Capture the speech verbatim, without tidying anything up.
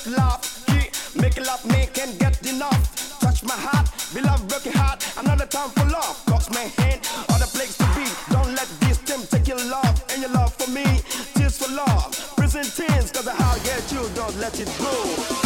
just laugh. Keep making love, me can't get enough. Touch my heart, beloved, broken heart. Another time for love, cause my hand, other place to be. Don't let this time take your love and your love for me. Tears for love, prison tears, cause I how get you, don't let it go.